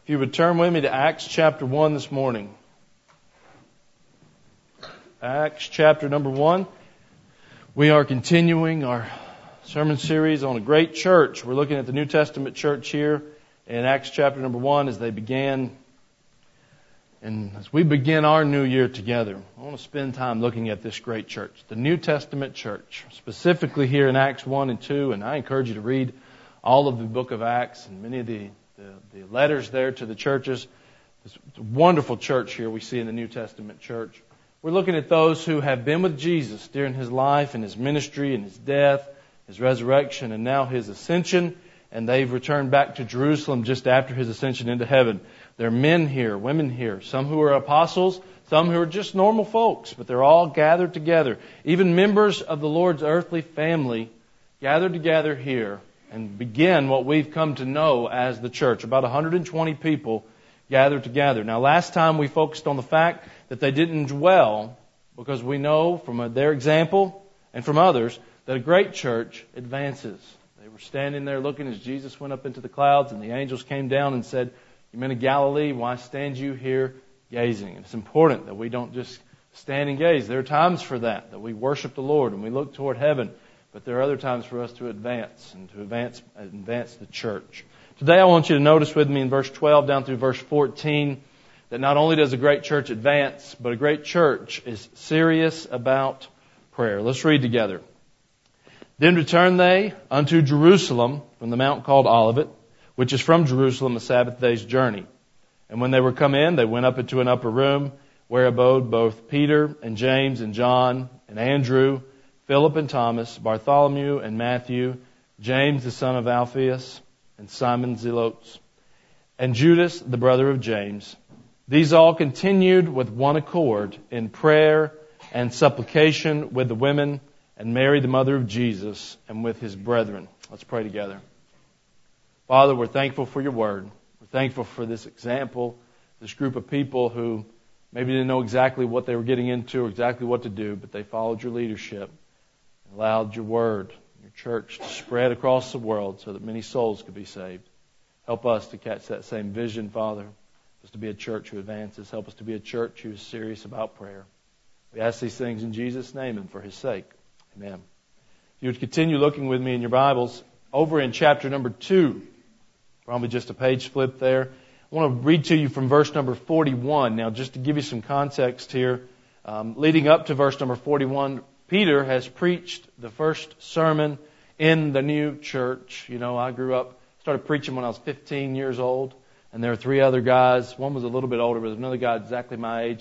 If you would turn with me to Acts chapter 1 this morning. Acts chapter number 1. We are continuing our sermon series on a great church. We're looking at the New Testament church here in Acts chapter number 1 as they began. And as we begin our new year together, I want to spend time looking at this great church, the New Testament church, specifically here in Acts 1 and 2. And I encourage you to read all of the book of Acts and many of the letters there to the churches. It's a wonderful church here we see in the New Testament church. We're looking at those who have been with Jesus during His life and His ministry and His death, His resurrection, and now His ascension. And they've returned back to Jerusalem just after His ascension into heaven. There are men here, women here, some who are apostles, some who are just normal folks, but they're all gathered together. Even members of the Lord's earthly family gathered together here and begin what we've come to know as the church. About 120 people gathered together. Now, last time we focused on the fact that they didn't dwell, because we know from their example and from others that a great church advances. They were standing there looking as Jesus went up into the clouds, and the angels came down and said, "You men of Galilee, why stand you here gazing?" And it's important that we don't just stand and gaze. There are times for that we worship the Lord and we look toward heaven. But there are other times for us to advance and to advance the church. Today I want you to notice with me in verse 12 down through verse 14 that not only does a great church advance, but a great church is serious about prayer. Let's read together. Then returned they unto Jerusalem from the mount called Olivet, which is from Jerusalem a Sabbath day's journey. And when they were come in, they went up into an upper room, where abode both Peter and James and John and Andrew, Philip and Thomas, Bartholomew and Matthew, James the son of Alphaeus, and Simon Zelotes, and Judas the brother of James. These all continued with one accord in prayer and supplication with the women, and Mary the mother of Jesus, and with his brethren. Let's pray together. Father, we're thankful for your word. We're thankful for this example, this group of people who maybe didn't know exactly what they were getting into or exactly what to do, but they followed your leadership. Allowed your word, your church, to spread across the world so that many souls could be saved. Help us to catch that same vision, Father. Help us to be a church who advances. Help us to be a church who is serious about prayer. We ask these things in Jesus' name and for His sake. Amen. If you would continue looking with me in your Bibles, over in chapter number 2, probably just a page flip there. I want to read to you from verse number 41. Now, just to give you some context here, leading up to verse number 41, Peter has preached the first sermon in the new church. You know, I started preaching when I was 15 years old, and there were 3 other guys. One was a little bit older, but another guy exactly my age.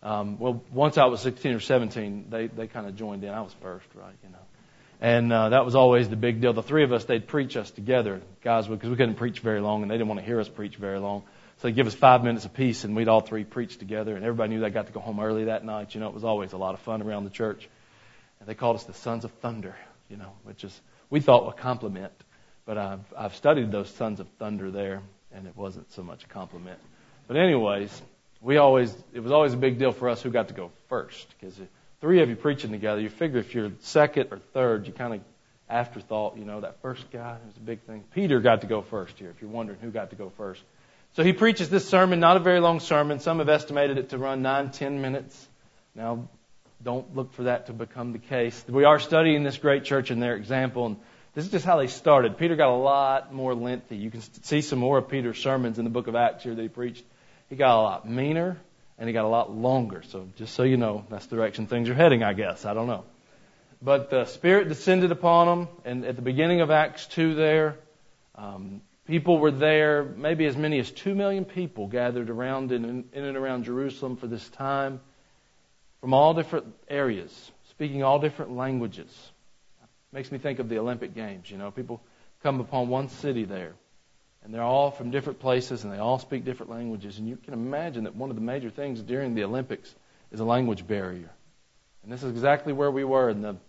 Once I was 16 or 17, they kind of joined in. I was first, right, you know. And that was always the big deal. The 3 of us, they'd preach us together, guys, because we couldn't preach very long, and they didn't want to hear us preach very long. So they'd give us 5 minutes apiece, and we'd all 3 preach together, and everybody knew they got to go home early that night. You know, it was always a lot of fun around the church. And they called us the Sons of Thunder, you know, which is, we thought, a compliment. But I've studied those Sons of Thunder there, and it wasn't so much a compliment. But anyways, it was always a big deal for us who got to go first. Because 3 of you preaching together, you figure if you're second or third, you kind of afterthought, you know, that first guy was a big thing. Peter got to go first here, if you're wondering who got to go first. So he preaches this sermon, not a very long sermon. Some have estimated it to run 9-10 minutes. Now, don't look for that to become the case. We are studying this great church and their example, and this is just how they started. Peter got a lot more lengthy. You can see some more of Peter's sermons in the book of Acts here that he preached. He got a lot meaner, and he got a lot longer. So just so you know, that's the direction things are heading, I guess. I don't know. But the Spirit descended upon them, and at the beginning of Acts 2 there, people were there. Maybe as many as 2 million people gathered around in and around Jerusalem for this time, from all different areas, speaking all different languages. Makes me think of the Olympic Games. You know, people come upon one city there, and they're all from different places, and they all speak different languages. And you can imagine that one of the major things during the Olympics is a language barrier. And this is exactly where we were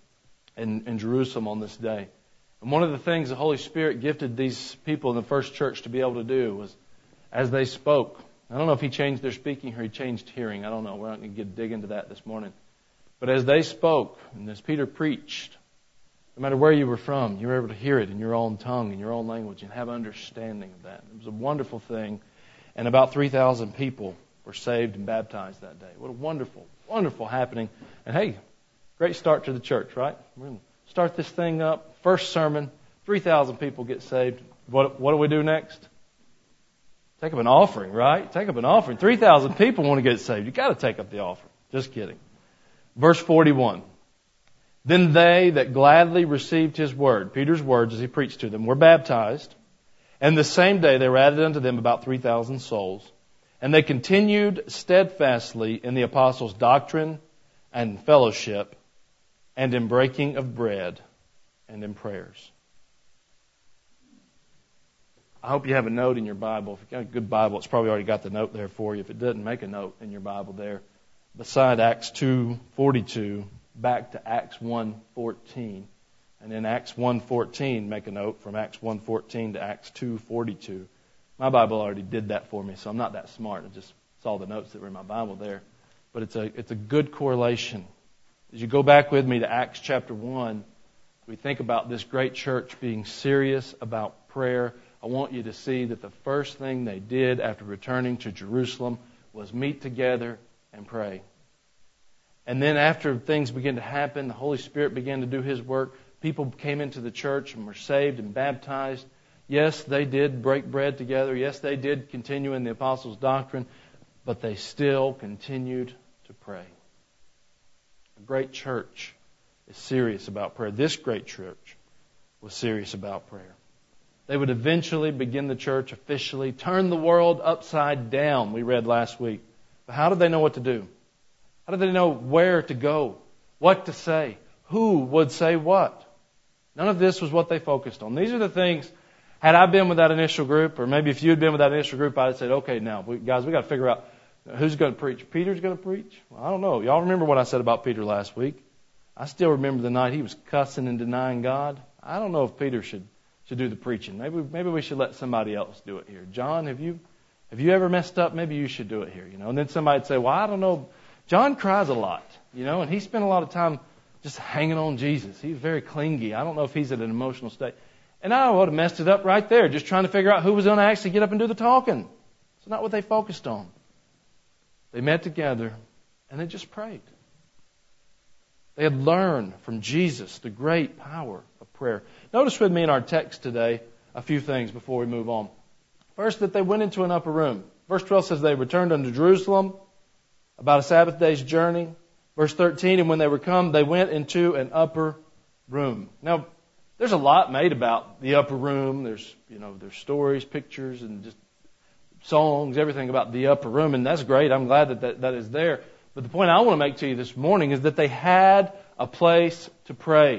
in Jerusalem on this day. And one of the things the Holy Spirit gifted these people in the first church to be able to do was, as they spoke, I don't know if He changed their speaking or He changed hearing. I don't know. We're not going to dig into that this morning. But as they spoke, and as Peter preached, no matter where you were from, you were able to hear it in your own tongue, in your own language, and have understanding of that. It was a wonderful thing. And about 3,000 people were saved and baptized that day. What a wonderful, wonderful happening. And hey, great start to the church, right? We're going to start this thing up. First sermon, 3,000 people get saved. What do we do next? Take up an offering, right? Take up an offering. 3,000 people want to get saved. You've got to take up the offering. Just kidding. Verse 41. Then they that gladly received his word, Peter's words as he preached to them, were baptized. And the same day there were added unto them about 3,000 souls. And they continued steadfastly in the apostles' doctrine and fellowship, and in breaking of bread, and in prayers. I hope you have a note in your Bible. If you've got a good Bible, it's probably already got the note there for you. If it doesn't, make a note in your Bible there. Beside Acts 2:42, back to Acts 1:14. And in Acts 1:14, make a note from Acts 1:14 to Acts 2:42. My Bible already did that for me, so I'm not that smart. I just saw the notes that were in my Bible there. But it's a good correlation. As you go back with me to Acts chapter 1, we think about this great church being serious about prayer. I want you to see that the first thing they did after returning to Jerusalem was meet together and pray. And then after things began to happen, the Holy Spirit began to do His work. People came into the church and were saved and baptized. Yes, they did break bread together. Yes, they did continue in the apostles' doctrine. But they still continued to pray. A great church is serious about prayer. This great church was serious about prayer. They would eventually begin the church officially, turn the world upside down, we read last week. But how did they know what to do? How did they know where to go? What to say? Who would say what? None of this was what they focused on. These are the things, had I been with that initial group, or maybe if you had been with that initial group, I'd have said, okay, now, guys, we got to figure out who's going to preach. Peter's going to preach? Well, I don't know. Y'all remember what I said about Peter last week? I still remember the night he was cussing and denying God. I don't know if Peter should do the preaching. Maybe we should let somebody else do it here. John, have you ever messed up? Maybe you should do it here, And then somebody'd say, well, I don't know. John cries a lot, and he spent a lot of time just hanging on Jesus. He's very clingy. I don't know if he's at an emotional state. And I would have messed it up right there, just trying to figure out who was going to actually get up and do the talking. It's not what they focused on. They met together and they just prayed. They had learned from Jesus the great power of prayer. Notice with me in our text today a few things before we move on. First, that they went into an upper room. Verse 12 says they returned unto Jerusalem, about a Sabbath day's journey. Verse 13, and when they were come, they went into an upper room. Now, there's a lot made about the upper room. There's stories, pictures, and just songs, everything about the upper room, and that's great. I'm glad that is there. But the point I want to make to you this morning is that they had a place to pray.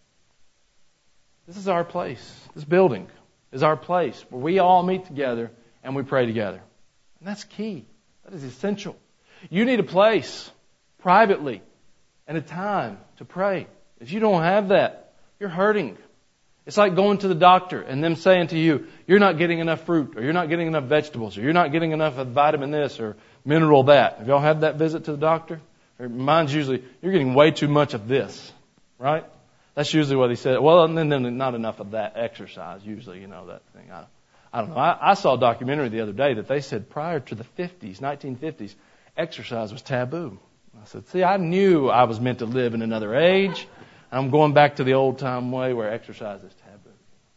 This is our place. This building is our place where we all meet together and we pray together. And that's key. That is essential. You need a place privately and a time to pray. If you don't have that, you're hurting. It's like going to the doctor and them saying to you, you're not getting enough fruit, or you're not getting enough vegetables, or you're not getting enough of vitamin this or mineral that. Have y'all had that visit to the doctor? Mine's usually, you're getting way too much of this, right? That's usually what he said. Well, and then not enough of that exercise, usually, that thing. I don't know. I saw a documentary the other day that they said prior to the 1950s, exercise was taboo. I said, see, I knew I was meant to live in another age. I'm going back to the old time way where exercise is taboo.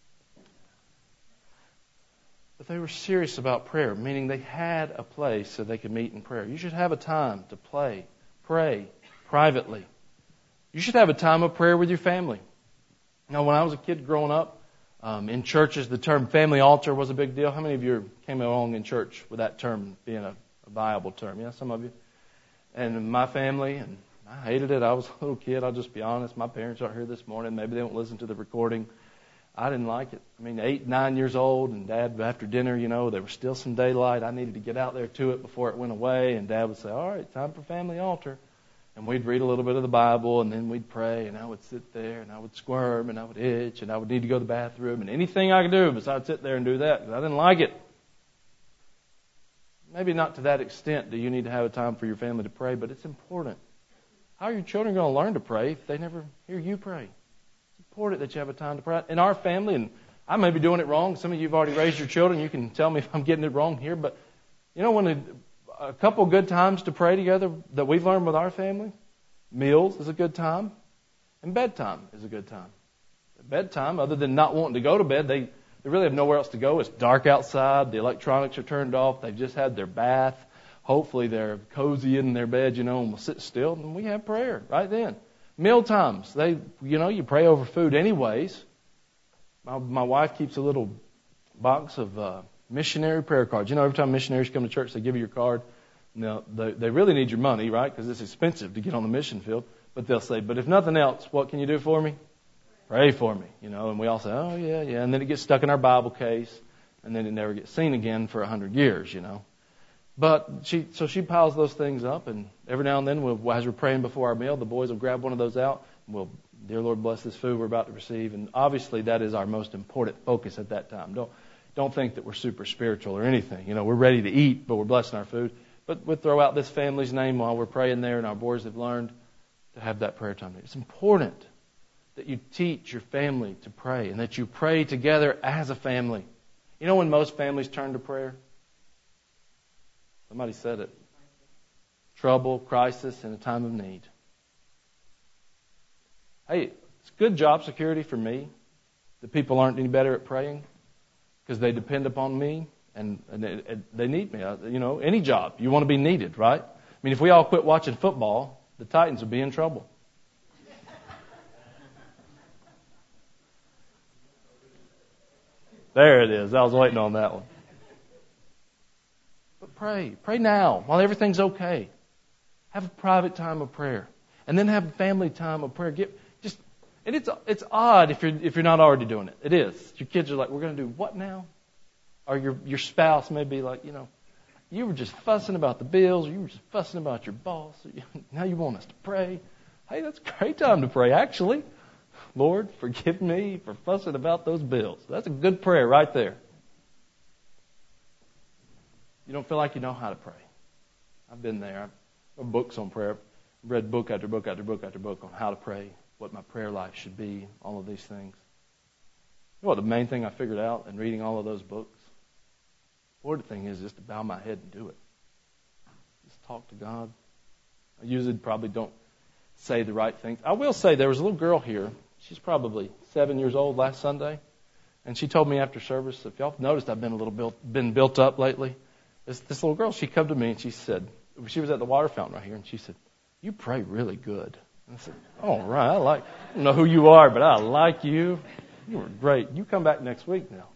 But they were serious about prayer, meaning they had a place so they could meet in prayer. You should have a time to pray privately. You should have a time of prayer with your family. Now, when I was a kid growing up, in churches, the term family altar was a big deal. How many of you came along in church with that term being a viable term? Yeah, some of you. And in my family, and I hated it. I was a little kid. I'll just be honest. My parents aren't here this morning. Maybe they won't listen to the recording. I didn't like it. 8, 9 years old, and Dad, after dinner, there was still some daylight. I needed to get out there to it before it went away. And Dad would say, all right, time for family altar. And we'd read a little bit of the Bible, and then we'd pray, and I would sit there, and I would squirm, and I would itch, and I would need to go to the bathroom, and anything I could do besides sit there and do that, because I didn't like it. Maybe not to that extent do you need to have a time for your family to pray, but it's important. How are your children going to learn to pray if they never hear you pray? It's important that you have a time to pray. In our family, and I may be doing it wrong. Some of you have already raised your children. You can tell me if I'm getting it wrong here, but You know, when a couple good times to pray together that we've learned with our family, meals is a good time, and bedtime is a good time. At bedtime, other than not wanting to go to bed, they really have nowhere else to go. It's dark outside. The electronics are turned off. They've just had their bath. Hopefully they're cozy in their bed, and we'll sit still, and we have prayer right then. Meal times, you pray over food anyways. My wife keeps a little box of missionary prayer cards. Every time missionaries come to church, they give you your card. Now, they really need your money, right? Because it's expensive to get on the mission field. But they'll say, but if nothing else, what can you do for me? Pray for me, and we all say, oh, yeah. And then it gets stuck in our Bible case, and then it never gets seen again for 100 years, But she piles those things up, and every now and then, as we're praying before our meal, the boys will grab one of those out, and we'll, dear Lord, bless this food we're about to receive. And obviously, that is our most important focus at that time. Don't think that we're super spiritual or anything. We're ready to eat, but we're blessing our food. But we'll throw out this family's name while we're praying there, and our boys have learned to have that prayer time. It's important that you teach your family to pray and that you pray together as a family. When most families turn to prayer? Somebody said it. Trouble, crisis, and a time of need. Hey, it's good job security for me that people aren't any better at praying because they depend upon me and they need me. Any job, you want to be needed, right? If we all quit watching football, the Titans would be in trouble. There it is. I was waiting on that one. But pray now while everything's okay. Have a private time of prayer, and then have a family time of prayer. It's odd if you're not already doing it. It is. Your kids are like, we're going to do what now? Or your spouse may be like, you were just fussing about the bills, or you were just fussing about your boss. Now you want us to pray. Hey, that's a great time to pray, actually. Lord, forgive me for fussing about those bills. That's a good prayer right there. You don't feel like you know how to pray. I've been there. I've read books on prayer. I've read book after book after book after book on how to pray, what my prayer life should be, all of these things. You know what the main thing I figured out in reading all of those books? The important thing is just to bow my head and do it. Just talk to God. I usually probably don't say the right things. I will say there was a little girl here. She's probably 7 years old last Sunday. And she told me after service, if y'all noticed, I've been built up lately. This little girl, she came to me and she said, she was at the water fountain right here, and she said, you pray really good. And I said, all right, I don't know who you are, but I like you. You were great. You come back next week now.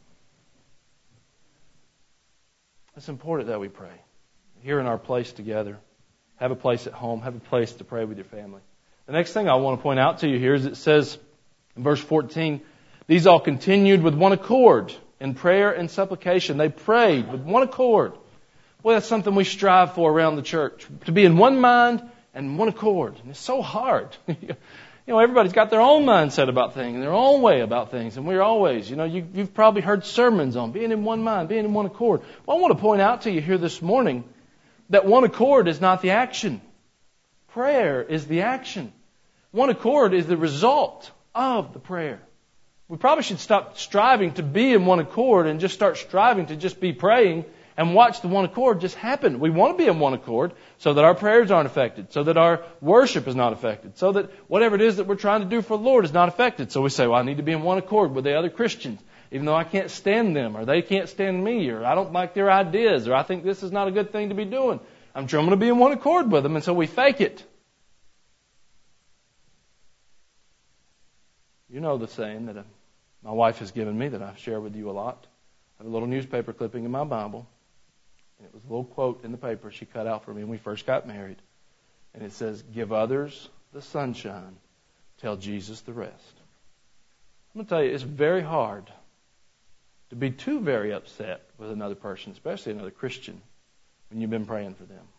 It's important that we pray. Here in our place together. Have a place at home. Have a place to pray with your family. The next thing I want to point out to you here is it says in verse 14, these all continued with one accord in prayer and supplication. They prayed with one accord. Well, that's something we strive for around the church, to be in one mind and one accord. And it's so hard. Everybody's got their own mindset about things and their own way about things. And we're always, you've probably heard sermons on being in one mind, being in one accord. Well, I want to point out to you here this morning that one accord is not the action. Prayer is the action. One accord is the result of the prayer. We probably should stop striving to be in one accord and just start striving to just be praying and watch the one accord just happen. We want to be in one accord so that our prayers aren't affected, so that our worship is not affected, so that whatever it is that we're trying to do for the Lord is not affected. So we say, well, I need to be in one accord with the other Christians, even though I can't stand them, or they can't stand me, or I don't like their ideas, or I think this is not a good thing to be doing. I'm sure I'm going to be in one accord with them, and so we fake it. You know the saying that my wife has given me that I've shared with you a lot. I have a little newspaper clipping in my Bible, and it was a little quote in the paper she cut out for me when we first got married. And it says, give others the sunshine, tell Jesus the rest. I'm going to tell you, it's very hard to be too very upset with another person, especially another Christian, when you've been praying for them.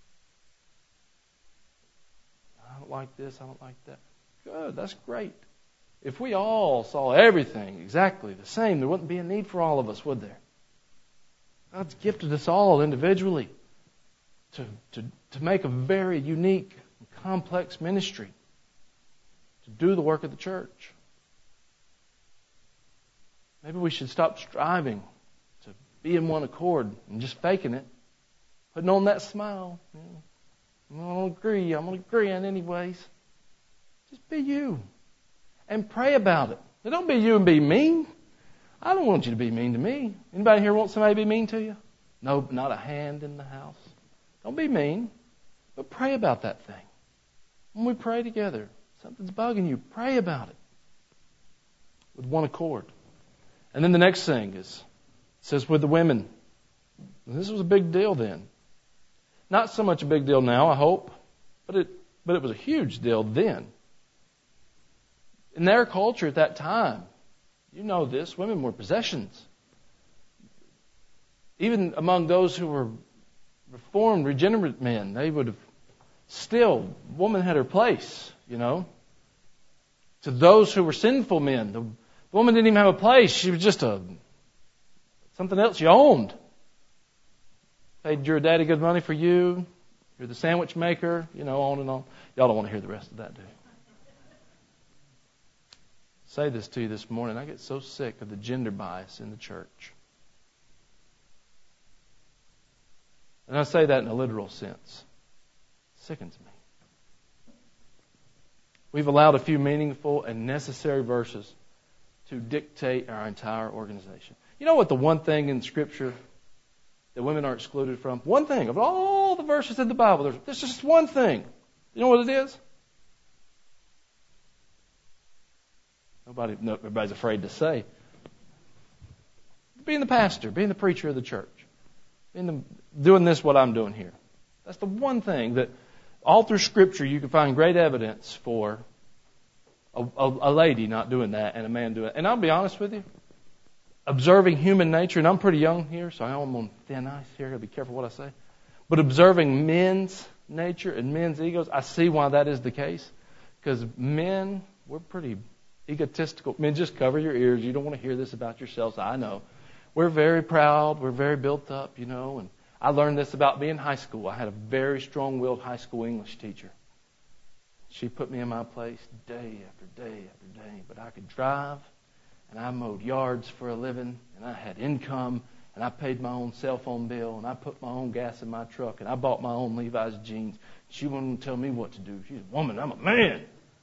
I don't like this, I don't like that. Good, that's great. If we all saw everything exactly the same, there wouldn't be a need for all of us, would there? God's gifted us all individually to make a very unique and complex ministry, to do the work of the church. Maybe we should stop striving to be in one accord and just faking it putting on that smile. I'm going to agree on anyways. Just be you. And pray about it. Now, don't be you and be mean. I don't want you to be mean to me. Anybody here want somebody to be mean to you? No, not a hand in the house. Don't be mean, but pray about that thing. When we pray together, something's bugging you, pray about it with one accord. And then the next thing is, it says with the women. This was a big deal then. Not so much a big deal now, I hope, but it was a huge deal then. In their culture at that time, you know this, women were possessions. Even among those who were reformed, regenerate men, they would have still, woman had her place, you know. To those who were sinful men, the woman didn't even have a place. She was just something else you owned. Paid your daddy good money for you. You're the sandwich maker, you know, on and on. Y'all don't want to hear the rest of that, do you? Say this to you this morning. I get so sick of the gender bias in the church. And I say that in a literal sense. It sickens me. We've allowed a few meaningful and necessary verses to dictate our entire organization. You know what the one thing in Scripture that women are excluded from? One thing. Of all the verses in the Bible, there's just one thing. You know what it is? Everybody's afraid to say. Being the pastor, being the preacher of the church. Doing this, what I'm doing here. That's the one thing that all through Scripture you can find great evidence for a lady not doing that and a man doing it. And I'll be honest with you, observing human nature, and I'm pretty young here, so I'm on thin ice here. I've got to be careful what I say. But observing men's nature and men's egos, I see why that is the case. Because men, we're pretty egotistical. Men, just cover your ears. You don't want to hear this about yourselves. I know. We're very proud. We're very built up, you know. And I learned this about me in high school. I had a very strong-willed high school English teacher. She put me in my place day after day after day. But I could drive, and I mowed yards for a living, and I had income, and I paid my own cell phone bill, and I put my own gas in my truck, and I bought my own Levi's jeans. She wouldn't tell me what to do. She's a woman. I'm a man.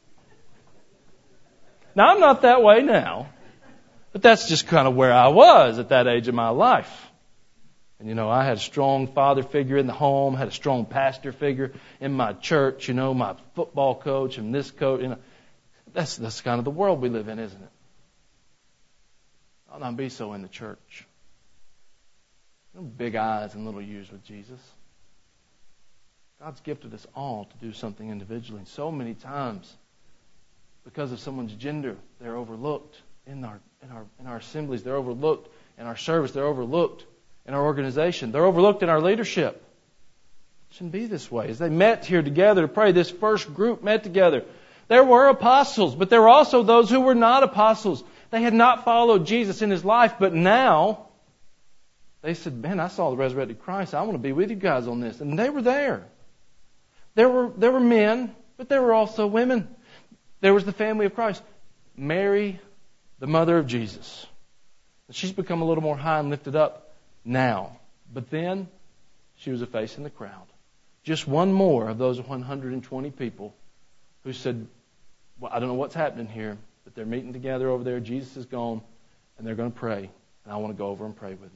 Now, I'm not that way now, but that's just kind of where I was at that age of my life. And, you know, I had a strong father figure in the home, had a strong pastor figure in my church, you know, my football coach and this coach. You know, that's kind of the world we live in, isn't it? I'll not be so in the church. No big eyes and little U's with Jesus. God's gifted us all to do something individually. So many times, because of someone's gender, they're overlooked in our assemblies. They're overlooked in our service. They're overlooked in our organization. They're overlooked in our leadership. It shouldn't be this way. As they met here together to pray, this first group met together. There were apostles, but there were also those who were not apostles. They had not followed Jesus in His life, but now they said, man, I saw the resurrected Christ. I want to be with you guys on this. And they were there. There were men, but there were also women. There was the family of Christ. Mary, the mother of Jesus. She's become a little more high and lifted up now. But then, she was a face in the crowd. Just one more of those 120 people who said, well, I don't know what's happening here, but they're meeting together over there. Jesus is gone, and they're going to pray. And I want to go over and pray with them.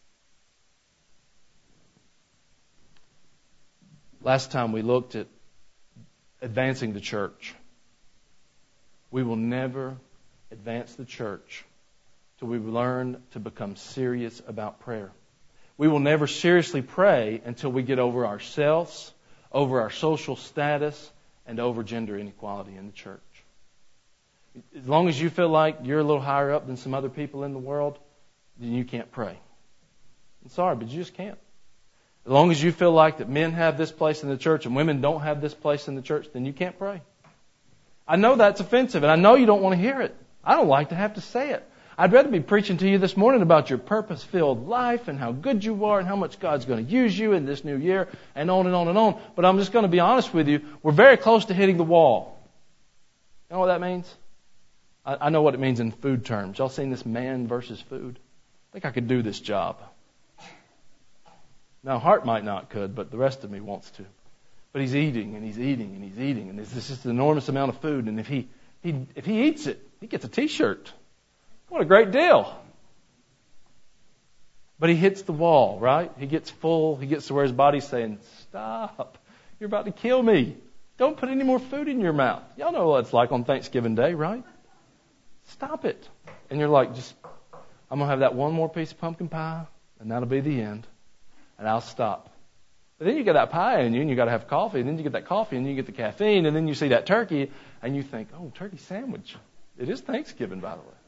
Last time we looked at advancing the church. We will never advance the church till we learn to become serious about prayer. We will never seriously pray until we get over ourselves, over our social status, and over gender inequality in the church. As long as you feel like you're a little higher up than some other people in the world, then you can't pray. I'm sorry, but you just can't. As long as you feel like that men have this place in the church and women don't have this place in the church, then you can't pray. I know that's offensive, and I know you don't want to hear it. I don't like to have to say it. I'd rather be preaching to you this morning about your purpose-filled life and how good you are and how much God's going to use you in this new year and on and on and on. But I'm just going to be honest with you. We're very close to hitting the wall. You know what that means? I know what it means in food terms. Y'all seen this man versus food? I think I could do this job. Now, heart might not could, but the rest of me wants to. But he's eating, and he's eating, and he's eating, and it's just an enormous amount of food. And if he eats it, he gets a T-shirt. What a great deal! But he hits the wall, right? He gets full. He gets to where his body's saying, "Stop! You're about to kill me. Don't put any more food in your mouth." Y'all know what it's like on Thanksgiving Day, right? Stop it. And you're like, I'm going to have that one more piece of pumpkin pie, and that'll be the end. And I'll stop. But then you get that pie in you, and you got to have coffee, and then you get that coffee, and you get the caffeine, and then you see that turkey, and you think, oh, turkey sandwich. It is Thanksgiving, by the way.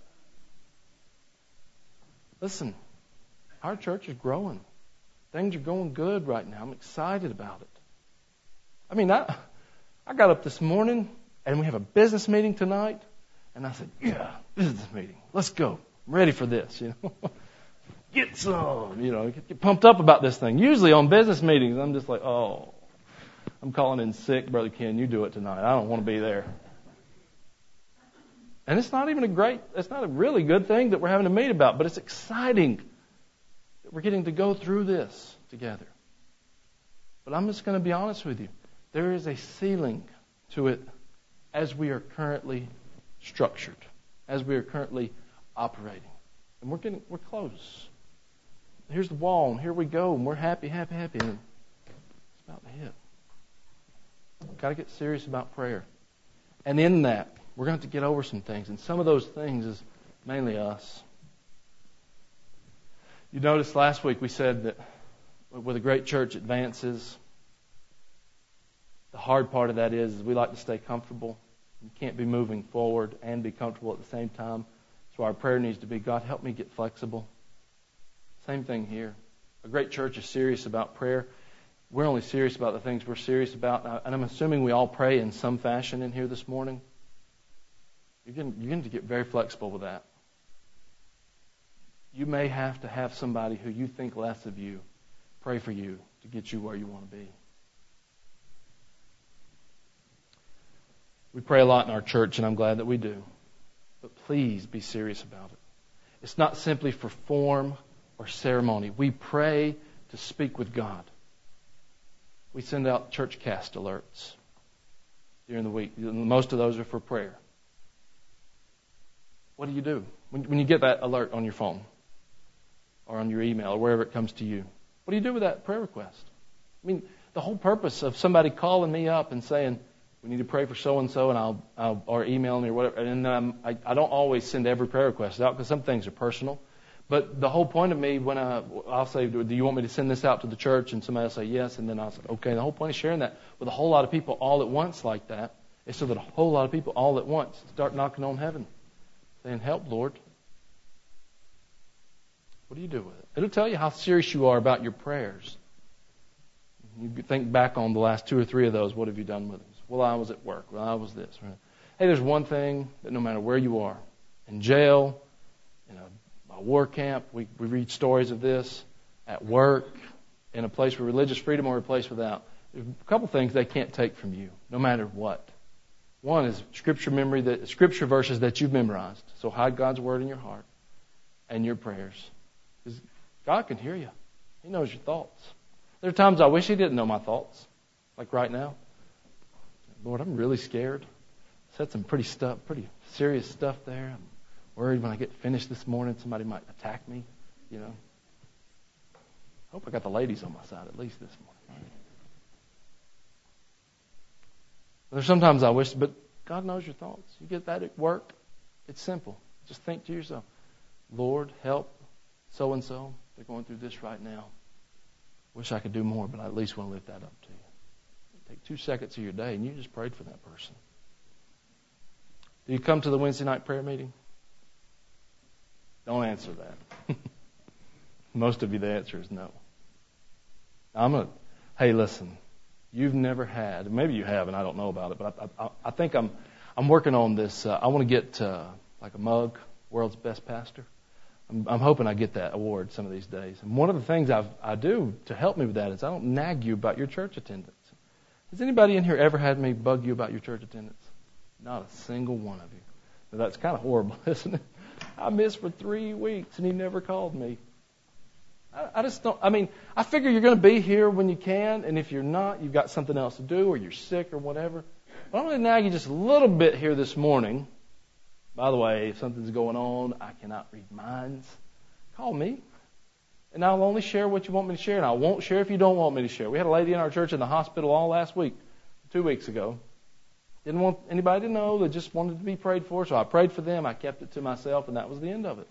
Listen, our church is growing. Things are going good right now. I'm excited about it. I mean, I got up this morning, and we have a business meeting tonight, and I said, yeah, business meeting. Let's go. I'm ready for this, Get some, get pumped up about this thing. Usually on business meetings, I'm just like, oh, I'm calling in sick, Brother Ken, you do it tonight. I don't want to be there. And it's not a really good thing that we're having to meet about, but it's exciting that we're getting to go through this together. But I'm just going to be honest with you. There is a ceiling to it as we are currently structured, as we are currently operating. And we're close. Here's the wall, and here we go, and we're happy, and it's about to hit. We've got to get serious about prayer. And in that, we're going to have to get over some things, and some of those things is mainly us. You noticed last week we said that with a great church advances, the hard part of that is we like to stay comfortable. You can't be moving forward and be comfortable at the same time. So our prayer needs to be, God, help me get flexible. Same thing here. A great church is serious about prayer. We're only serious about the things we're serious about. And I'm assuming we all pray in some fashion in here this morning. You're going to get very flexible with that. You may have to have somebody who you think less of you pray for you to get you where you want to be. We pray a lot in our church, and I'm glad that we do. But please be serious about it. It's not simply for form or ceremony. We pray to speak with God. We send out church cast alerts during the week. Most of those are for prayer. What do you do when you get that alert on your phone or on your email or wherever it comes to you? What do you do with that prayer request? I mean, the whole purpose of somebody calling me up and saying, we need to pray for so-and-so, and I'll or email me or whatever. And I don't always send every prayer request out because some things are personal. But the whole point of me, when I'll say, do you want me to send this out to the church? And somebody will say yes, and then I'll say, okay. The whole point of sharing that with a whole lot of people all at once like that is so that a whole lot of people all at once start knocking on heaven, saying, help, Lord. What do you do with it? It'll tell you how serious you are about your prayers. You think back on the last 2 or 3 of those. What have you done with them? Well, I was at work. Well, I was this. Hey, there's one thing that no matter where you are, in jail, in a war camp, we read stories of this, at work, in a place where religious freedom or a place without. There's a couple things they can't take from you, no matter what. One is scripture verses that you've memorized. So hide God's word in your heart and your prayers. Because God can hear you. He knows your thoughts. There are times I wish He didn't know my thoughts, like right now. Lord, I'm really scared. Said some pretty serious stuff there. I'm worried when I get finished this morning somebody might attack me, Hope I got the ladies on my side at least this morning. Right? There's sometimes I wish, but God knows your thoughts. You get that at work, it's simple. Just think to yourself, Lord, help so-and-so. They're going through this right now. Wish I could do more, but I at least want to lift that up to you. Take 2 seconds of your day, and you just prayed for that person. Do you come to the Wednesday night prayer meeting? Don't answer that. Most of you, the answer is no. Hey, listen, you've never had, maybe you have, and I don't know about it, but I think I'm working on this. I want to get like a mug, World's Best Pastor. I'm hoping I get that award some of these days. And one of the things I do to help me with that is I don't nag you about your church attendance. Has anybody in here ever had me bug you about your church attendance? Not a single one of you. Now, that's kind of horrible, isn't it? I missed for 3 weeks and he never called me. I just don't, I figure you're going to be here when you can, and if you're not, you've got something else to do, or you're sick or whatever. But I'm going to nag you just a little bit here this morning. By the way, if something's going on, I cannot read minds. Call me, and I'll only share what you want me to share, and I won't share if you don't want me to share. We had a lady in our church in the hospital all last week, 2 weeks ago. Didn't want anybody to know. They just wanted to be prayed for, so I prayed for them. I kept it to myself, and that was the end of it.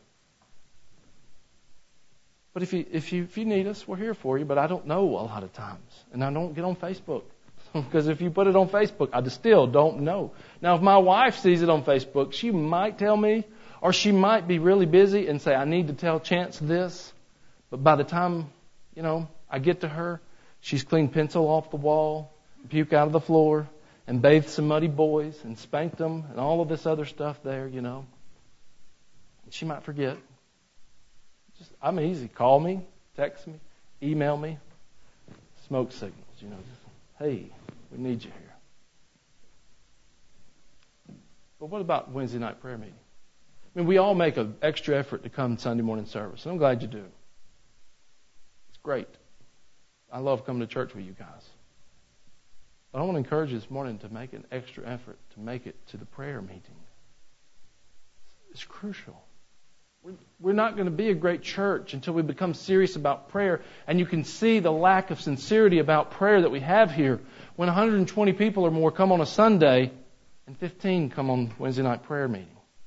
But if you need us, we're here for you. But I don't know a lot of times, and I don't get on Facebook because if you put it on Facebook, I just still don't know. Now, if my wife sees it on Facebook, she might tell me, or she might be really busy and say, "I need to tell Chance this." But by the time I get to her, she's cleaned pencil off the wall, puke out of the floor, and bathed some muddy boys and spanked them, and all of this other stuff there. And she might forget. I'm easy. Call me, text me, email me, smoke signals. Hey, we need you here. But what about Wednesday night prayer meeting? We all make an extra effort to come to Sunday morning service, and I'm glad you do. It's great. I love coming to church with you guys. But I want to encourage you this morning to make an extra effort to make it to the prayer meeting. It's crucial. We're not going to be a great church until we become serious about prayer. And you can see the lack of sincerity about prayer that we have here. When 120 people or more come on a Sunday and 15 come on Wednesday night prayer meeting.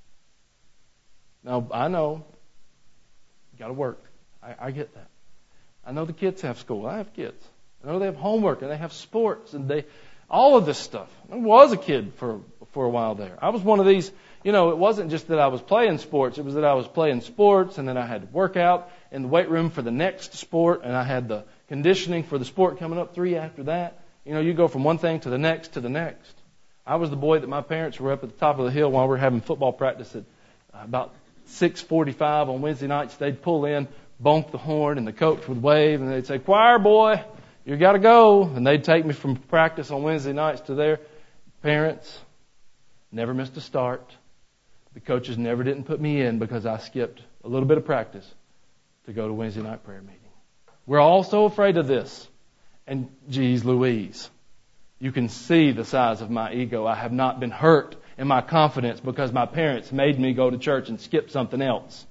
Now, I know you got to work. I get that. I know the kids have school. I have kids. I know they have homework and they have sports and all of this stuff. I was a kid for a while there. I was one of these. It wasn't just that I was playing sports. It was that I was playing sports, and then I had to work out in the weight room for the next sport, and I had the conditioning for the sport coming up 3 after that. You go from one thing to the next to the next. I was the boy that my parents were up at the top of the hill while we were having football practice at about 6:45 on Wednesday nights. They'd pull in, bonk the horn, and the coach would wave, and they'd say, "Choir boy, you got to go." And they'd take me from practice on Wednesday nights to their parents. Never missed a start. The coaches never didn't put me in because I skipped a little bit of practice to go to Wednesday night prayer meeting. We're all so afraid of this. And geez Louise, you can see the size of my ego. I have not been hurt in my confidence because my parents made me go to church and skip something else.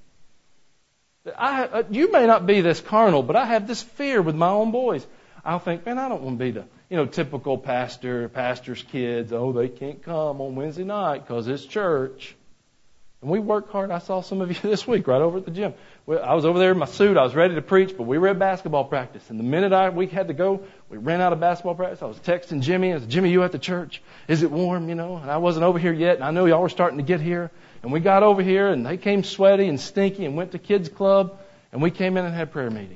You may not be this carnal, but I have this fear with my own boys. I'll think, man, I don't want to be the typical pastor's kids. Oh, they can't come on Wednesday night because it's church. And we work hard. I saw some of you this week right over at the gym. I was over there in my suit. I was ready to preach, but we were at basketball practice. And the minute we had to go, we ran out of basketball practice. I was texting Jimmy. I said, "Jimmy, you at the church? Is it warm?" And I wasn't over here yet. And I know y'all were starting to get here. And we got over here, and they came sweaty and stinky and went to kids club. And we came in and had prayer meeting.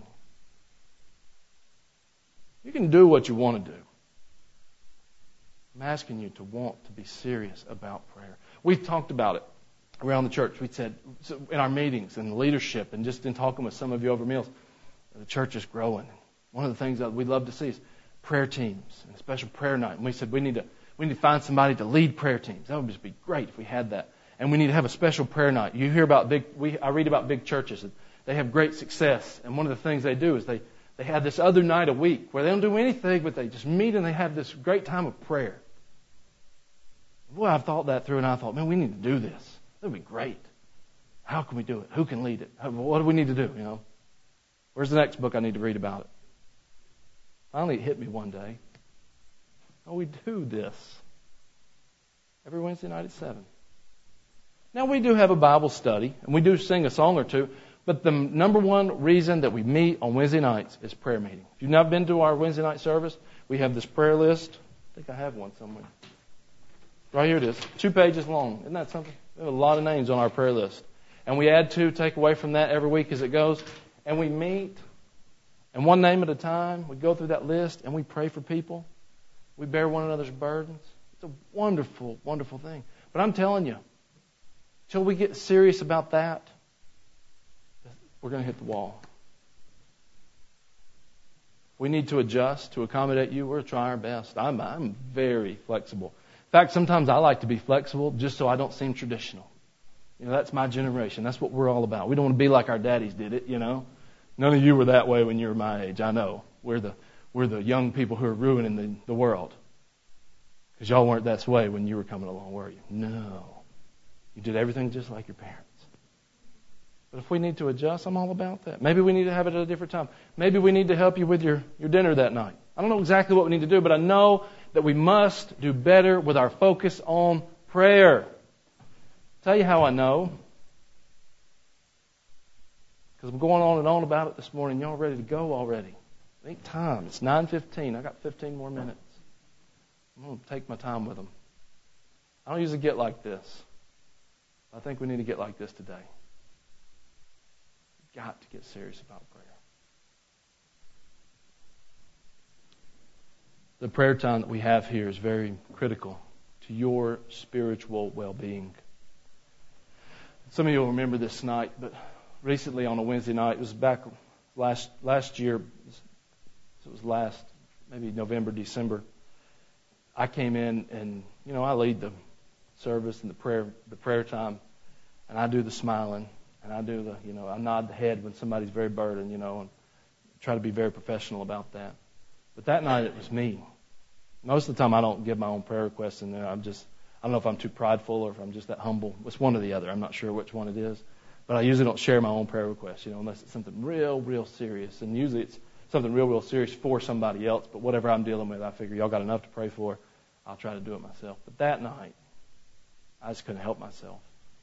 You can do what you want to do. I'm asking you to want to be serious about prayer. We've talked about it around the church. We said in our meetings and leadership and just in talking with some of you over meals, the church is growing. One of the things that we'd love to see is prayer teams and a special prayer night. And we said we need to find somebody to lead prayer teams. That would just be great if we had that. And we need to have a special prayer night. You hear about I read about big churches. And they have great success. And one of the things they do is they have this other night a week where they don't do anything, but they just meet and they have this great time of prayer. Boy, I've thought that through, and I thought, man, we need to do this. That would be great. How can we do it? Who can lead it? What do we need to do? Where's the next book I need to read about it? Finally, it hit me one day. Oh, we do this every Wednesday night at 7. Now, we do have a Bible study, and we do sing a song or two, but the number one reason that we meet on Wednesday nights is prayer meeting. If you've not been to our Wednesday night service, we have this prayer list. I think I have one somewhere. Right here it is, 2 pages long. Isn't that something? We have a lot of names on our prayer list. And we add to, take away from that every week as it goes. And we meet, and one name at a time, we go through that list, and we pray for people. We bear one another's burdens. It's a wonderful, wonderful thing. But I'm telling you, until we get serious about that, we're going to hit the wall. We need to adjust to accommodate you. We're trying our best. I'm very flexible. In fact, sometimes I like to be flexible just so I don't seem traditional. That's my generation. That's what we're all about. We don't want to be like our daddies did it, None of you were that way when you were my age. I know. We're the young people who are ruining the world. Because y'all weren't that way when you were coming along, were you? No. You did everything just like your parents. But if we need to adjust, I'm all about that. Maybe we need to have it at a different time. Maybe we need to help you with your dinner that night. I don't know exactly what we need to do, but I know that we must do better with our focus on prayer. I'll tell you how I know. Because I'm going on and on about it this morning. Y'all ready to go already? It ain't time. It's 9:15. I got 15 more minutes. I'm going to take my time with them. I don't usually get like this. I think we need to get like this today. We've got to get serious about prayer. The prayer time that we have here is very critical to your spiritual well-being. Some of you will remember this night, but recently on a Wednesday night, it was back last year, it was maybe November, December, I came in and, I lead the service and the prayer time, and I do the smiling, and I do I nod the head when somebody's very burdened, and try to be very professional about that. But that night it was me. Most of the time I don't give my own prayer requests in there. I don't know if I'm too prideful or if I'm just that humble. It's one or the other. I'm not sure which one it is. But I usually don't share my own prayer requests, unless it's something real, real serious. And usually it's something real, real serious for somebody else. But whatever I'm dealing with, I figure y'all got enough to pray for. I'll try to do it myself. But that night, I just couldn't help myself.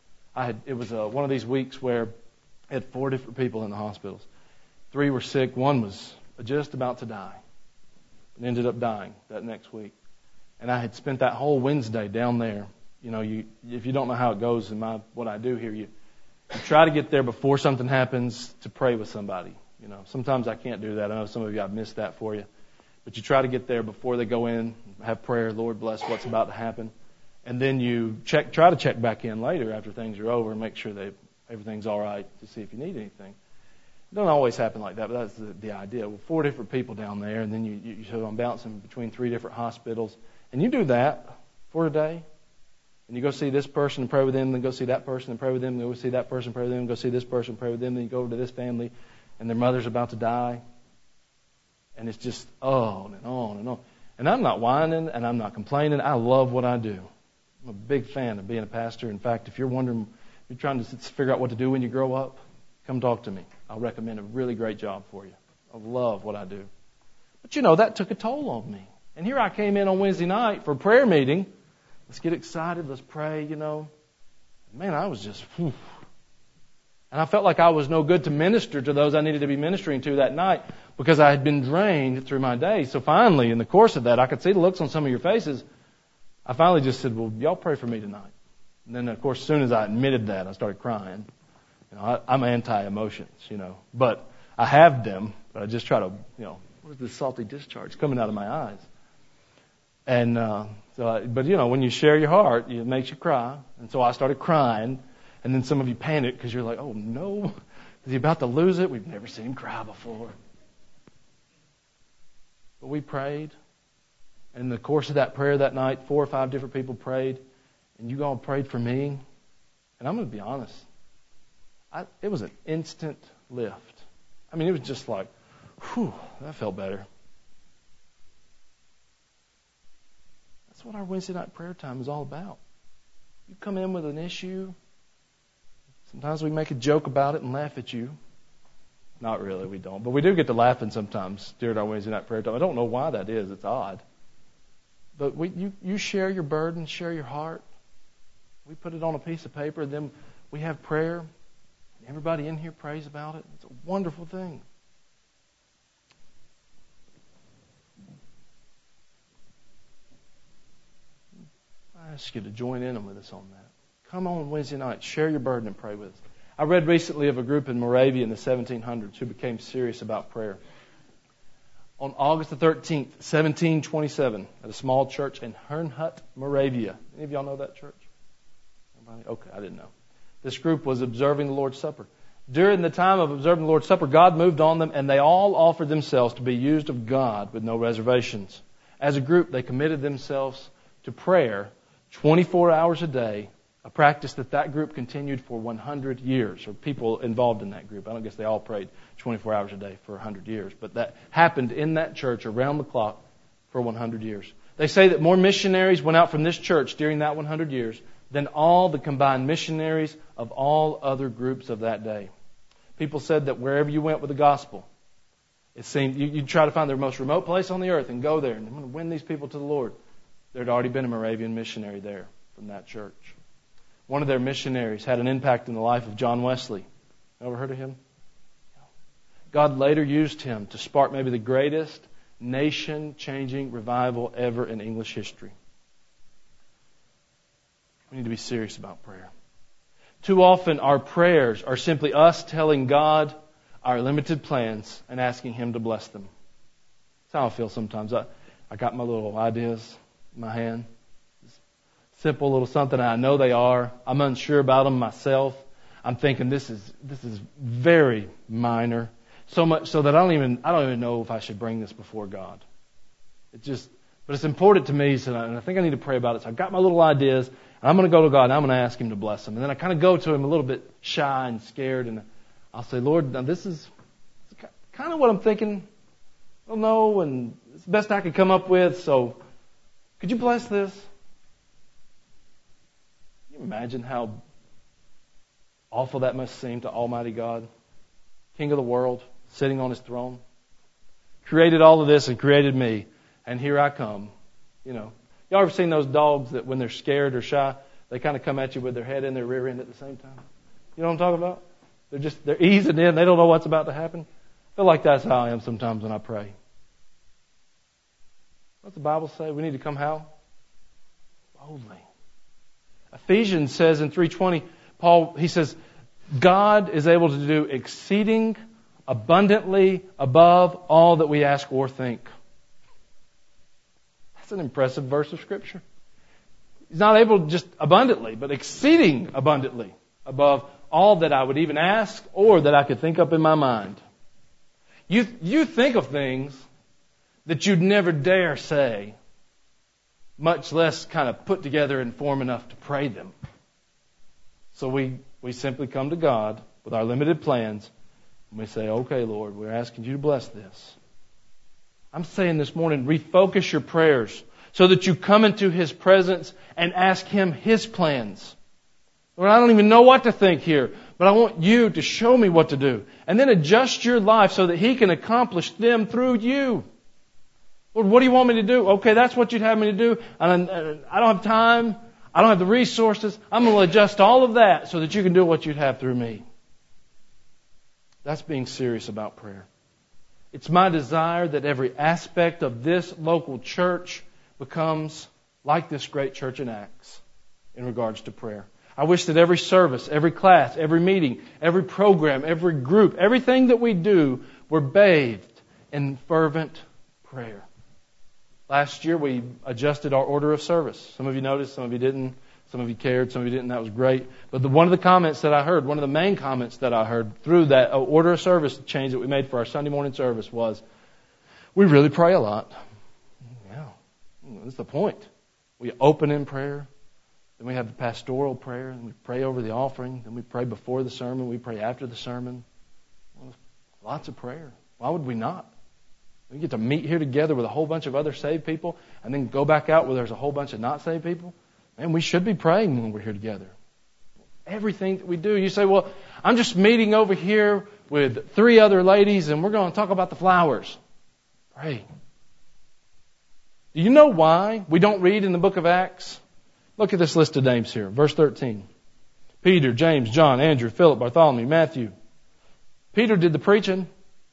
It was one of these weeks where I had 4 different people in the hospitals. 3 were sick. 1 was just about to die and ended up dying that next week. And I had spent that whole Wednesday down there. If you don't know how it goes in what I do here, you try to get there before something happens to pray with somebody. Sometimes I can't do that. I know some of you, I've missed that for you. But you try to get there before they go in, have prayer, Lord bless what's about to happen. And then you try to check back in later after things are over and make sure that everything's all right to see if you need anything. It doesn't always happen like that, but that's the idea. Well, 4 different people down there, and then you I'm bouncing between 3 different hospitals. And you do that for a day. And you go see this person and pray with them, then go see that person and pray with them, then go see that person and pray with them, go see this person and pray with them, then you go over to this family and their mother's about to die. And it's just on and on and on. And I'm not whining and I'm not complaining. I love what I do. I'm a big fan of being a pastor. In fact, if you're wondering, if you're trying to figure out what to do when you grow up, come talk to me. I'll recommend a really great job for you. I love what I do. But that took a toll on me. And here I came in on Wednesday night for a prayer meeting. Let's get excited. Let's pray, Man, I was just, whew. And I felt like I was no good to minister to those I needed to be ministering to that night because I had been drained through my day. So finally, in the course of that, I could see the looks on some of your faces. I finally just said, well, y'all pray for me tonight. And then, of course, as soon as I admitted that, I started crying. I'm anti-emotions, But I have them, but I just try to, what is this salty discharge coming out of my eyes? And but when you share your heart, it makes you cry. And so I started crying. And then some of you panicked because you're like, oh no, is he about to lose it? We've never seen him cry before. But we prayed. And in the course of that prayer that night, 4 or 5 different people prayed. And you all prayed for me. And I'm going to be honest. It was an instant lift. It was just like, whew, that felt better. That's what our Wednesday night prayer time is all about. You come in with an issue. Sometimes we make a joke about it and laugh at you. Not really, we don't. But we do get to laughing sometimes during our Wednesday night prayer time. I don't know why that is. It's odd. But you share your burden, share your heart. We put it on a piece of paper, then we have prayer. Everybody in here prays about it. It's a wonderful thing. I ask you to join in with us on that. Come on Wednesday night, share your burden and pray with us. I read recently of a group in Moravia in the 1700s who became serious about prayer. On August the 13th, 1727, at a small church in Herrnhut, Moravia. Any of y'all know that church? Everybody? Okay, I didn't know. This group was observing the Lord's Supper. During the time of observing the Lord's Supper, God moved on them, and they all offered themselves to be used of God with no reservations. As a group, they committed themselves to prayer 24 hours a day, A practice that group continued for 100 years, or people involved in that group. I don't guess they all prayed 24 hours a day for 100 years, but that happened in that church around the clock for 100 years. They say that more missionaries went out from this church during that 100 years than all the combined missionaries of all other groups of that day. People said that wherever you went with the gospel, it seemed you'd try to find the most remote place on the earth and go there and I'm going to win these people to the Lord. There'd already been a Moravian missionary there from that church. One of their missionaries had an impact in the life of John Wesley. Ever heard of him? God later used him to spark maybe the greatest nation-changing revival ever in English history. We need to be serious about prayer. Too often our prayers are simply us telling God our limited plans and asking Him to bless them. That's how I feel sometimes. I got my little ideas in my hand. Simple little something, and I know they are. I'm unsure about them myself. I'm thinking this is very minor. So much so that I don't even know if I should bring this before God. But it's important to me, and I think I need to pray about it. So I've got my little ideas, and I'm going to go to God, and I'm going to ask Him to bless them. And then I kind of go to Him a little bit shy and scared, and I'll say, Lord, now this is kind of what I'm thinking. I don't know, and it's the best I could come up with, so could you bless this? Can you imagine how awful that must seem to Almighty God, King of the world, sitting on His throne? Created all of this and created me, and here I come. Y'all ever seen those dogs that when they're scared or shy, they kind of come at you with their head and their rear end at the same time? You know what I'm talking about? They're easing in. They don't know what's about to happen. I feel like that's how I am sometimes when I pray. What's the Bible say? We need to come how? Boldly. Ephesians says in 3:20, Paul, he says, God is able to do exceeding abundantly above all that we ask or think. That's an impressive verse of Scripture. He's not able just abundantly, but exceeding abundantly above all that I would even ask or that I could think up in my mind. You think of things that you'd never dare say, much less kind of put together and form enough to pray them. So we simply come to God with our limited plans and we say, okay, Lord, we're asking you to bless this. I'm saying this morning, refocus your prayers so that you come into His presence and ask Him His plans. Lord, I don't even know what to think here, but I want you to show me what to do. And then adjust your life so that He can accomplish them through you. Lord, what do you want me to do? Okay, that's what you'd have me to do. And I don't have time. I don't have the resources. I'm going to adjust all of that so that you can do what you'd have through me. That's being serious about prayer. It's my desire that every aspect of this local church becomes like this great church in Acts in regards to prayer. I wish that every service, every class, every meeting, every program, every group, everything that we do were bathed in fervent prayer. Last year we adjusted our order of service. Some of you noticed, some of you didn't. Some of you cared, some of you didn't. That was great. But one of the comments that I heard, one of the main comments that I heard through that order of service change that we made for our Sunday morning service was, we really pray a lot. Yeah, that's the point. We open in prayer. Then we have the pastoral prayer. And we pray over the offering. Then we pray before the sermon. We pray after the sermon. Well, lots of prayer. Why would we not? We get to meet here together with a whole bunch of other saved people and then go back out where there's a whole bunch of not saved people. Man, we should be praying when we're here together. Everything that we do. You say, well, I'm just meeting over here with 3 other ladies and we're going to talk about the flowers. Pray. Do you know why we don't read in the book of Acts? Look at this list of names here. Verse 13. Peter, James, John, Andrew, Philip, Bartholomew, Matthew. Peter did the preaching.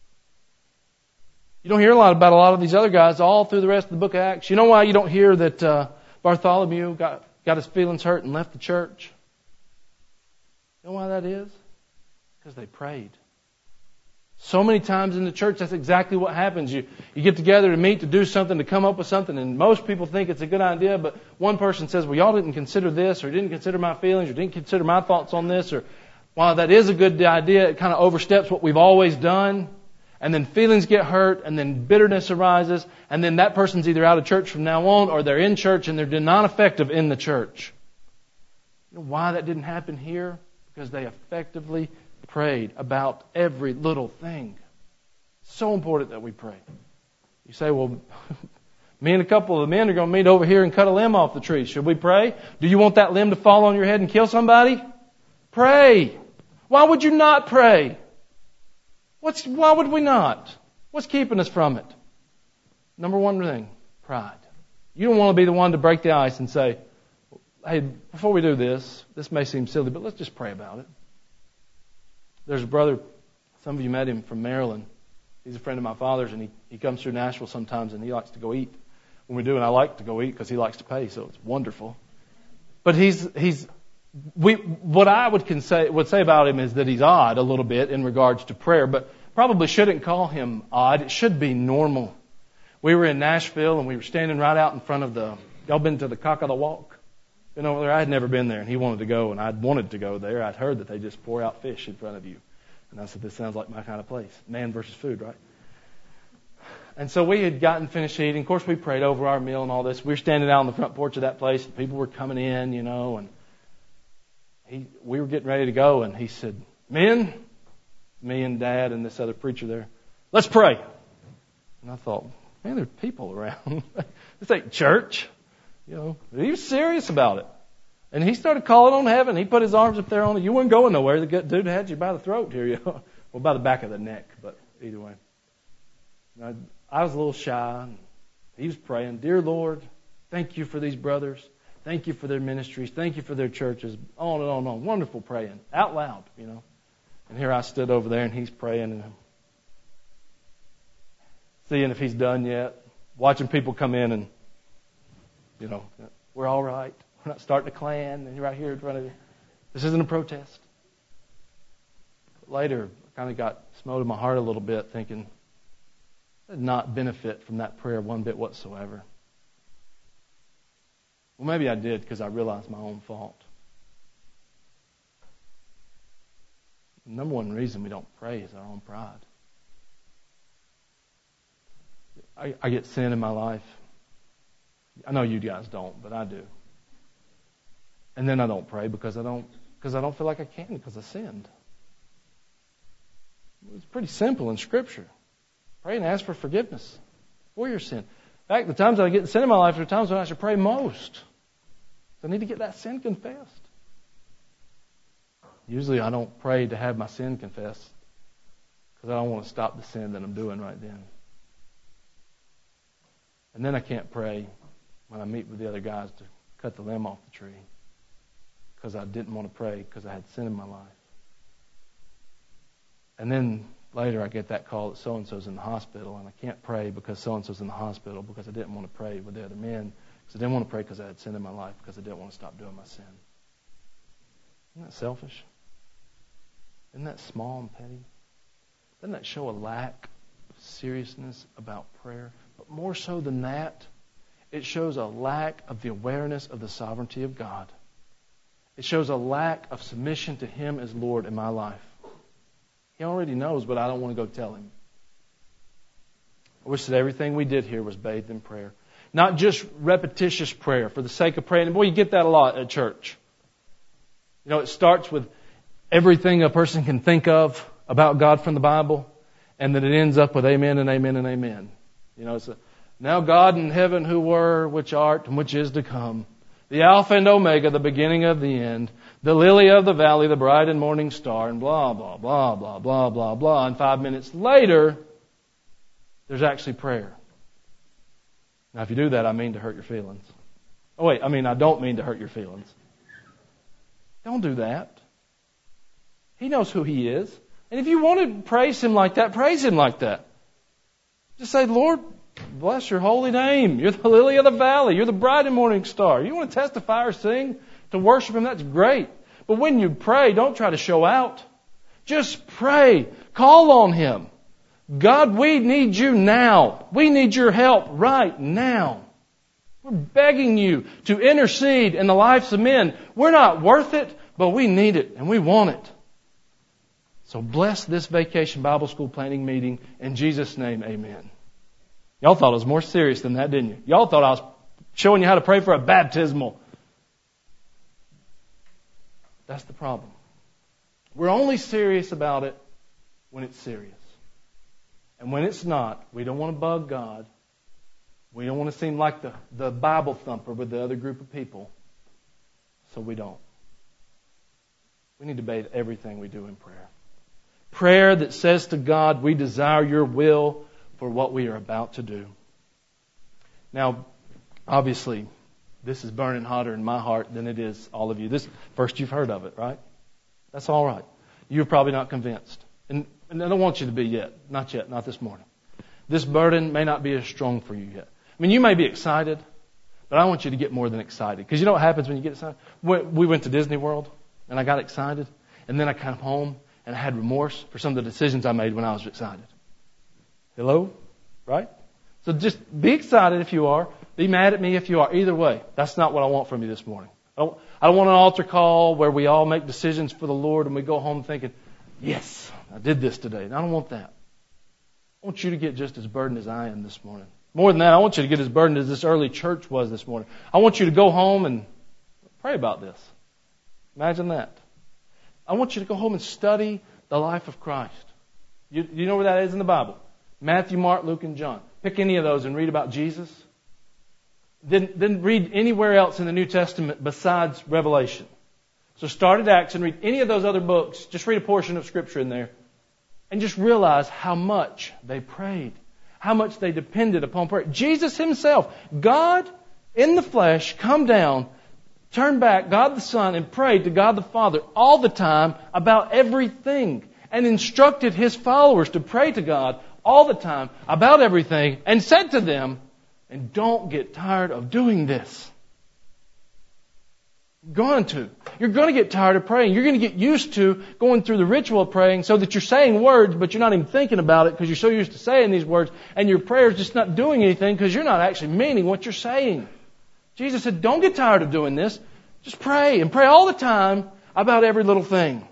You don't hear about a lot of these other guys all through the rest of the book of Acts. You know why you don't hear that Bartholomew got his feelings hurt and left the church? You know why that is? Because they prayed. So many times in the church, that's exactly what happens. You get together to meet, to do something, to come up with something, and most people think it's a good idea, but one person says, well, y'all didn't consider this, or didn't consider my feelings, or didn't consider my thoughts on this, or while that is a good idea, it kind of oversteps what we've always done. And then feelings get hurt, and then bitterness arises, and then that person's either out of church from now on, or they're in church and they're not effective in the church. You know why that didn't happen here? Because they effectively prayed about every little thing. It's so important that we pray. You say, well, me and a couple of the men are going to meet over here and cut a limb off the tree. Should we pray? Do you want that limb to fall on your head and kill somebody? Pray. Why would you not pray? Why would we not? What's keeping us from it? Number one thing, pride. You don't want to be the one to break the ice and say, hey, before we do this may seem silly, but let's just pray about it. There's a brother, some of you met him from Maryland. He's a friend of my father's, and he comes through Nashville sometimes, and he likes to go eat. When we do, and I like to go eat because he likes to pay, so it's wonderful. But what I would say about him is that he's odd a little bit in regards to prayer, but probably shouldn't call him odd. It should be normal. We were in Nashville, and we were standing right out in front of y'all been to the Cock of the Walk? Been over there? I had never been there, and he wanted to go, and I'd wanted to go there. I'd heard that they just pour out fish in front of you. And I said, this sounds like my kind of place. Man versus food, right? And so we had gotten finished eating. Of course, we prayed over our meal and all this. We were standing out on the front porch of that place, and people were coming in, and we were getting ready to go, and he said, men, me and Dad and this other preacher there, let's pray. And I thought, man, there's people around. This ain't church. He was serious about it. And he started calling on heaven. He put his arms up there on it. You weren't going nowhere. The dude had you by the throat here. Well, by the back of the neck, but either way. I was a little shy. He was praying, dear Lord, thank you for these brothers. Thank you for their ministries. Thank you for their churches. On and on and on. Wonderful praying. Out loud, And here I stood over there, and he's praying, and seeing if he's done yet. Watching people come in and, we're all right. We're not starting a clan, and you're right here in front of you. This isn't a protest. But later, I kind of got smote in my heart a little bit, thinking, I did not benefit from that prayer one bit whatsoever. Well, maybe I did because I realized my own fault. The number one reason we don't pray is our own pride. I get sin in my life. I know you guys don't, but I do. And then I don't pray because I don't feel like I can because I sinned. It's pretty simple in Scripture. Pray and ask for forgiveness for your sin. In fact, the times that I get sin in my life are the times when I should pray most. I need to get that sin confessed. Usually I don't pray to have my sin confessed because I don't want to stop the sin that I'm doing right then. And then I can't pray when I meet with the other guys to cut the limb off the tree because I didn't want to pray because I had sin in my life. And then later I get that call that so-and-so's in the hospital, and I can't pray because so-and-so's in the hospital because I didn't want to pray with the other men because I didn't want to pray because I had sin in my life because I didn't want to stop doing my sin. Isn't that selfish? Isn't that small and petty? Doesn't that show a lack of seriousness about prayer? But more so than that, it shows a lack of the awareness of the sovereignty of God. It shows a lack of submission to Him as Lord in my life. He already knows, but I don't want to go tell Him. I wish that everything we did here was bathed in prayer. Not just repetitious prayer for the sake of praying. And boy, you get that a lot at church. It starts with everything a person can think of about God from the Bible, and then it ends up with amen and amen and amen. It's now God in heaven who were, which art, and which is to come, the Alpha and Omega, the beginning of the end, the lily of the valley, the bright and morning star, and blah, blah, blah, blah, blah, blah, blah. And 5 minutes later, there's actually prayer. Now, if you do that, I mean to hurt your feelings. I don't mean to hurt your feelings. Don't do that. He knows who He is. And if you want to praise Him like that, praise Him like that. Just say, Lord, bless your holy name. You're the lily of the valley. You're the bright and morning star. You want to testify or sing to worship Him? That's great. But when you pray, don't try to show out. Just pray. Call on Him. God, we need You now. We need Your help right now. We're begging You to intercede in the lives of men. We're not worth it, but we need it and we want it. So bless this Vacation Bible School planning meeting. In Jesus' name, amen. Y'all thought it was more serious than that, didn't you? Y'all thought I was showing you how to pray for a baptismal. That's the problem. We're only serious about it when it's serious. And when it's not, we don't want to bug God. We don't want to seem like the Bible thumper with the other group of people. So we don't. We need to bathe everything we do in prayer. Prayer that says to God, we desire your will for what we are about to do. Now, obviously, this is burning hotter in my heart than it is all of you. This first you've heard of it, right? That's all right. You're probably not convinced. And I don't want you to be yet. Not yet. Not this morning. This burden may not be as strong for you yet. I mean, you may be excited, but I want you to get more than excited. Because you know what happens when you get excited? We went to Disney World, and I got excited. And then I came home, and I had remorse for some of the decisions I made when I was excited. Hello? Right? So just be excited if you are. Be mad at me if you are. Either way, that's not what I want from you this morning. I don't want an altar call where we all make decisions for the Lord and we go home thinking, yes, I did this today. And I don't want that. I want you to get just as burdened as I am this morning. More than that, I want you to get as burdened as this early church was this morning. I want you to go home and pray about this. Imagine that. I want you to go home and study the life of Christ. You know where that is in the Bible? Matthew, Mark, Luke, and John. Pick any of those and read about Jesus. Then read anywhere else in the New Testament besides Revelation. So start at Acts and read any of those other books. Just read a portion of Scripture in there. And just realize how much they prayed. How much they depended upon prayer. Jesus Himself, God in the flesh, come down, turned back, God the Son, and prayed to God the Father all the time about everything. And instructed His followers to pray to God all the time about everything. And said to them, and don't get tired of doing this. You're going to get tired of praying. You're going to get used to going through the ritual of praying so that you're saying words, but you're not even thinking about it because you're so used to saying these words, and your prayer is just not doing anything because you're not actually meaning what you're saying. Jesus said, don't get tired of doing this. Just pray, and pray all the time about every little thing.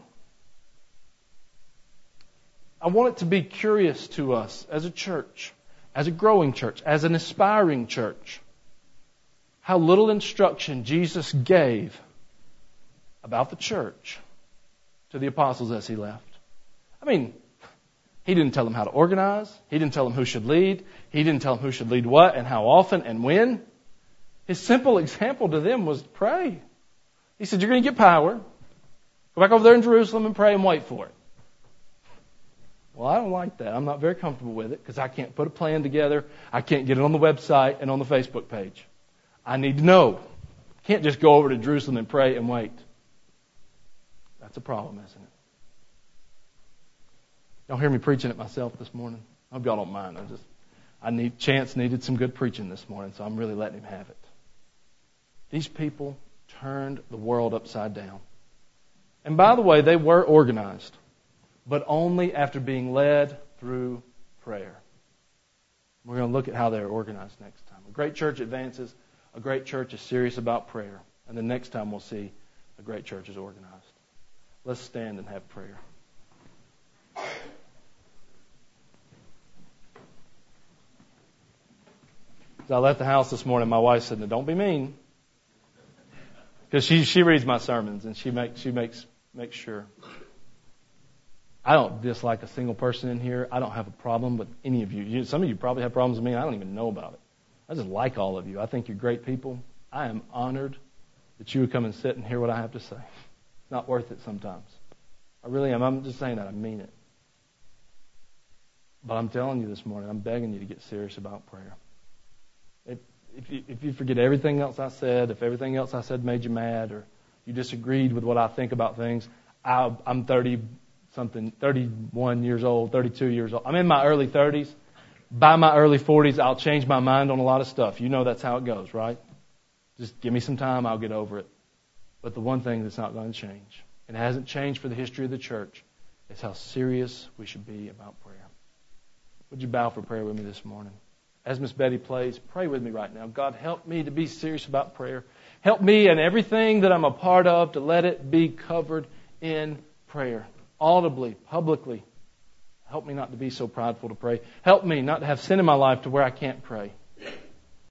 I want it to be curious to us as a church, as a growing church, as an aspiring church, how little instruction Jesus gave about the church to the apostles as He left. I mean, He didn't tell them how to organize. He didn't tell them who should lead. He didn't tell them who should lead what and how often and when. His simple example to them was pray. He said, you're going to get power. Go back over there in Jerusalem and pray and wait for it. Well, I don't like that. I'm not very comfortable with it because I can't put a plan together. I can't get it on the website and on the Facebook page. I need to know. I can't just go over to Jerusalem and pray and wait. That's a problem, isn't it? Y'all hear me preaching it myself this morning? I hope y'all don't mind. Chance needed some good preaching this morning, so I'm really letting him have it. These people turned the world upside down. And by the way, they were organized, but only after being led through prayer. We're going to look at how they're organized next time. A great church advances. A great church is serious about prayer. And the next time we'll see a great church is organized. Let's stand and have prayer. As I left the house this morning, my wife said, "No, don't be mean." Because she reads my sermons and she makes sure. I don't dislike a single person in here. I don't have a problem with any of you. Some of you probably have problems with me. I don't even know about it. I just like all of you. I think you're great people. I am honored that you would come and sit and hear what I have to say. It's not worth it sometimes. I really am. I'm just saying that. I mean it. But I'm telling you this morning, I'm begging you to get serious about prayer. If you forget everything else I said, if everything else I said made you mad, or you disagreed with what I think about things, I'm 31 years old, 32 years old. I'm in my early 30s. By my early 40s, I'll change my mind on a lot of stuff. You know that's how it goes, right? Just give me some time, I'll get over it. But the one thing that's not going to change, and it hasn't changed for the history of the church, is how serious we should be about prayer. Would you bow for prayer with me this morning? As Miss Betty plays, pray with me right now. God, help me to be serious about prayer. Help me and everything that I'm a part of to let it be covered in prayer. Audibly, publicly. Help me not to be so prideful to pray. Help me not to have sin in my life to where I can't pray.